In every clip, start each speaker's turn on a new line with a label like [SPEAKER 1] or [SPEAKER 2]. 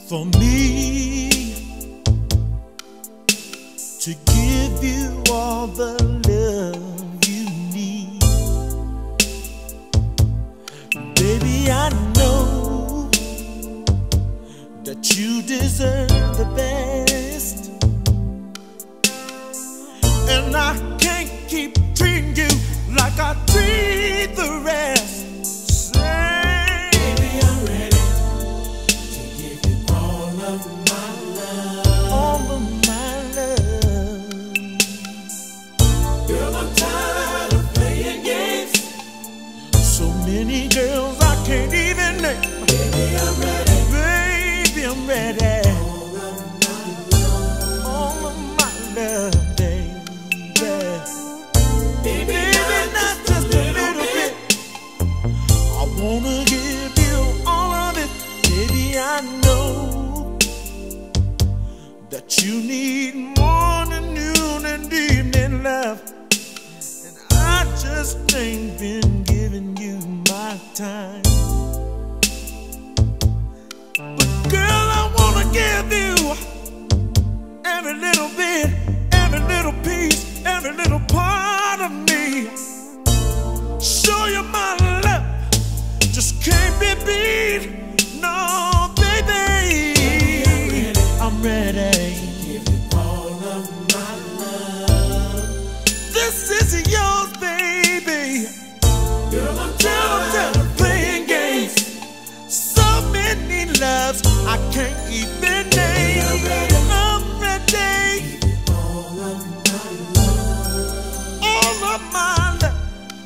[SPEAKER 1] for me to give you all the love you need. Baby, I know that you deserve the best, and I can't keep treating you like I treat the rest. Many girls I can't even name. Baby, I'm ready. Baby, I'm ready. All of my love, baby. Baby, not just a little bit. I wanna give you all of it. Baby, I know that you need morning, noon, and evening love, and I just ain't been giving you my time. But girl, I wanna give you every little bit, every little piece, every little part of me. Show you my love just can't be beat. No, baby, I'm ready. Give you all of my love. This is yours, baby. Girl, I'm tired of playing games. So many loves I can't even name. I'm ready. All of my love. All of my love.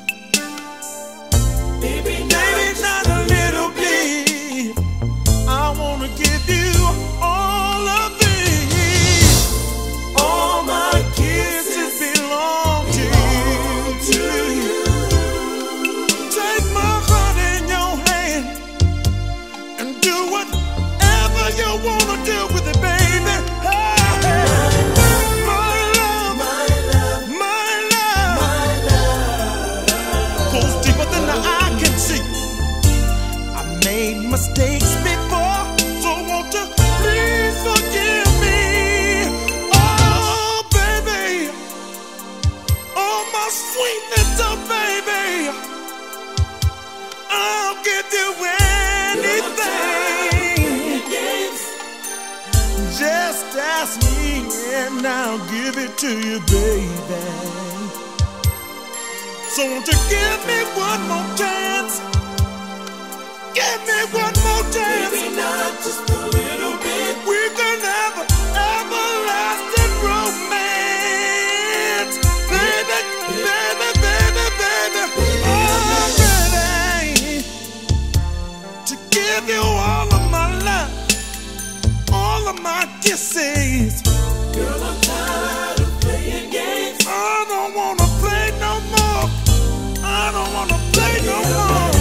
[SPEAKER 1] Baby, not a little bit. I wanna give you all of it. All my kisses belong to you. Take my heart in your hand and do whatever you wanna do with it, baby. Hey, my love, my love, my love, my love goes deeper than the eye can see. I made mistakes before, so won't you please forgive me? Oh, baby, oh, my sweet little baby, I'll give you anything. Just ask me and I'll give it to you, baby. So won't you give me one more chance? Give me one more chance. Maybe not just a little bit. We can have an everlasting romance. Baby, baby, baby, baby. I'm ready to give you all of my love, all of my kisses. Girl, I'm tired of playing games. I don't wanna play no more. I don't wanna play no more.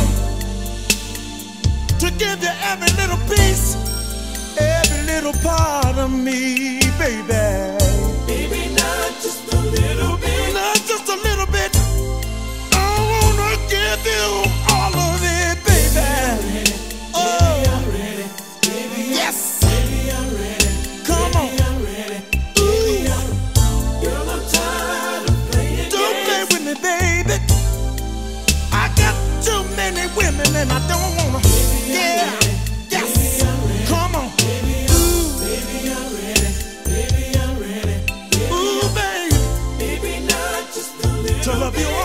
[SPEAKER 1] To give you every little piece, every little part of me, baby. Baby, not just a little bit. Not just a little bit. I wanna give you all of it, baby. Oh, I'm ready. Baby, yes. Baby, I'm ready. Come on. Baby, I'm ready. Baby, girl, I'm tired of playing. Don't play with me, baby. I got too many women and I don't wanna. Yeah. Yes. Come on. Ooh. Baby, I'm ready. Baby, I'm ready. Ooh, baby. Baby, not just a little. To love you.